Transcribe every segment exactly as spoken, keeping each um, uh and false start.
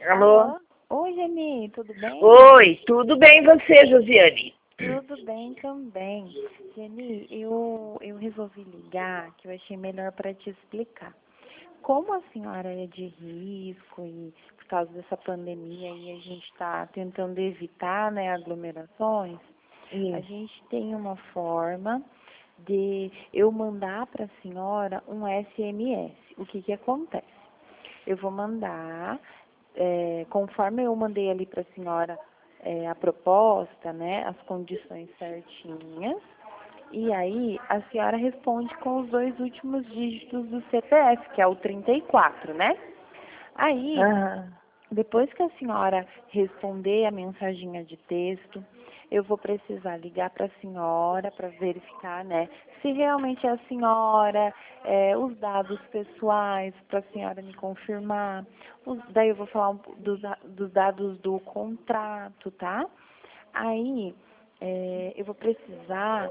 Alô? Alô? Oi, Geni, tudo bem? Oi, tudo bem você, Josiane? Tudo bem também. Geni, eu, eu resolvi ligar, que eu achei melhor para te explicar. Como a senhora é de risco e por causa dessa pandemia e a gente está tentando evitar, né, aglomerações, a Isso. gente tem uma forma de eu mandar para a senhora um S M S. O que que acontece? Eu vou mandar, é, conforme eu mandei ali para a senhora é, a proposta, né, as condições certinhas, e aí a senhora responde com os dois últimos dígitos do C P F, que é o trinta e quatro, né? Aí, Aham. depois que a senhora responder a mensaginha de texto, eu vou precisar ligar para a senhora para verificar, né, se realmente é a senhora, é, os dados pessoais para a senhora me confirmar. Os, daí eu vou falar um, dos, dos dados do contrato, tá? Aí é, eu vou precisar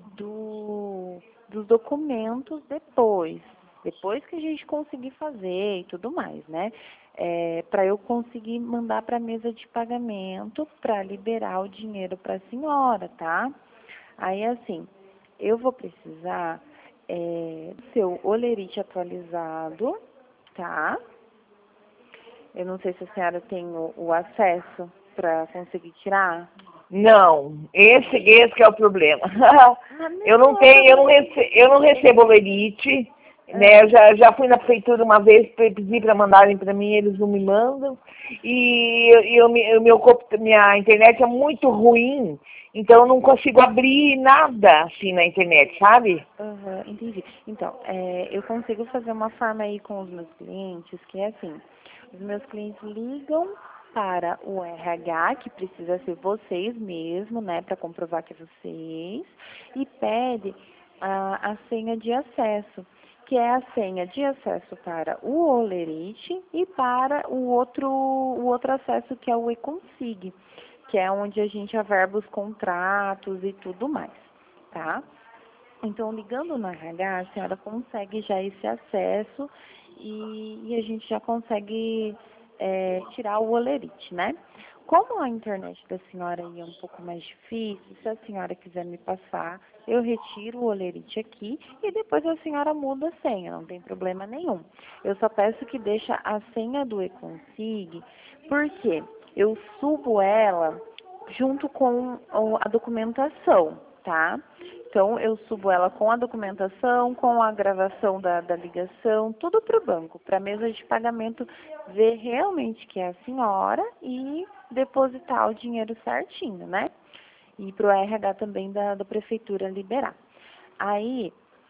do, dos documentos depois, depois que a gente conseguir fazer e tudo mais, né? É, para eu conseguir mandar para a mesa de pagamento para liberar o dinheiro para a senhora, tá? Aí, assim, eu vou precisar é, do seu olerite atualizado, tá? Eu não sei se a senhora tem o, o acesso para conseguir tirar. Não, esse, esse que é o problema. Ah, Eu não não, é tenho, eu não problema. recebo, eu não recebo olerite, né? Eu Ah, já, já fui na prefeitura uma vez, pe- pedi para mandarem para mim, eles não me mandam. E eu, eu, me- eu, meu, compu- minha internet é muito ruim, então eu não consigo abrir nada assim na internet, sabe? aham, entendi. Então, é, eu consigo fazer uma forma aí com os meus clientes, que é assim, os meus clientes ligam para o R H, que precisa ser vocês mesmo, né, para comprovar que é vocês, e pede a, a senha de acesso, que é a senha de acesso para o Olerite e para o outro, o outro acesso que é o eConsig, que é onde a gente averba os contratos e tudo mais, tá? Então, ligando no R H, a senhora consegue já esse acesso e, e a gente já consegue é, tirar o olerite, né? Como a internet da senhora aí é um pouco mais difícil, se a senhora quiser me passar, eu retiro o olerite aqui e depois a senhora muda a senha, não tem problema nenhum. Eu só peço que deixe a senha do eConsig, porque eu subo ela junto com a documentação, tá? Então, eu subo ela com a documentação, com a gravação da, da ligação, tudo para o banco, para a mesa de pagamento ver realmente que é a senhora e depositar o dinheiro certinho, né? E para o R H também da, da prefeitura liberar. Aí,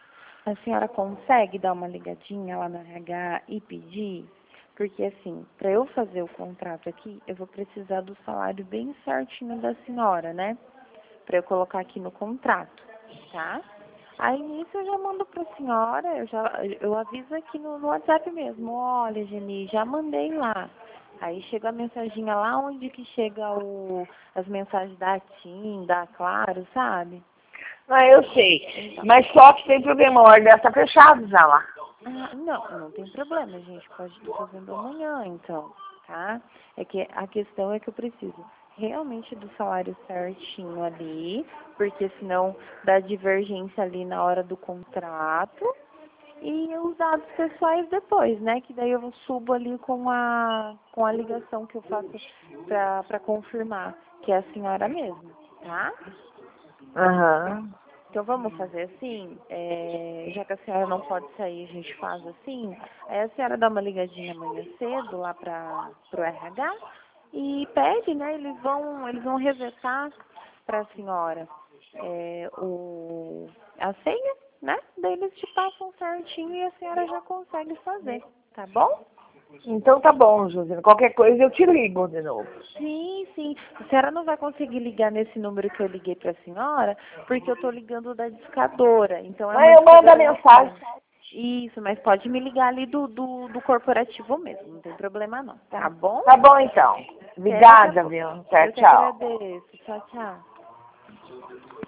a senhora consegue dar uma ligadinha lá no R H e pedir? Porque, assim, para eu fazer o contrato aqui, eu vou precisar do salário bem certinho da senhora, né? Para eu colocar aqui no contrato, tá? Aí nisso eu já mando para a senhora, eu já eu aviso aqui no, no WhatsApp mesmo, olha, Geni, já mandei lá. Aí chega a mensaginha lá onde que chega o, as mensagens da TIM, da Claro, sabe? Ah, eu sei. Então, Mas só que tem problema, a ordem está fechada já lá. ah, não, não tem problema, a gente pode estar fazendo amanhã, então, tá? É que a questão é que eu preciso realmente do salário certinho ali, porque senão dá divergência ali na hora do contrato e os dados pessoais depois, né? Que daí eu subo ali com a com a ligação que eu faço para para confirmar que é a senhora mesmo, tá? Aham. Então vamos fazer assim, é, já que a senhora não pode sair, a gente faz assim. Aí a senhora dá uma ligadinha amanhã cedo lá para o R H e pede, né? Eles vão, eles vão resetar para a senhora é, o, a senha, né? Daí eles te passam certinho e a senhora já consegue fazer, tá bom? Então tá bom, Josina. Qualquer coisa eu te ligo de novo. Sim, sim. A senhora não vai conseguir ligar nesse número que eu liguei para a senhora, porque eu estou ligando da discadora. Então é uma Mas eu mando a discadora mensagem. local. Isso, mas pode me ligar ali do, do, do corporativo mesmo, não tem problema não, tá bom? Tá bom então. Até daqui a Obrigada, pouco. viu? Tchau, Eu que tchau. agradeço. Tchau, tchau.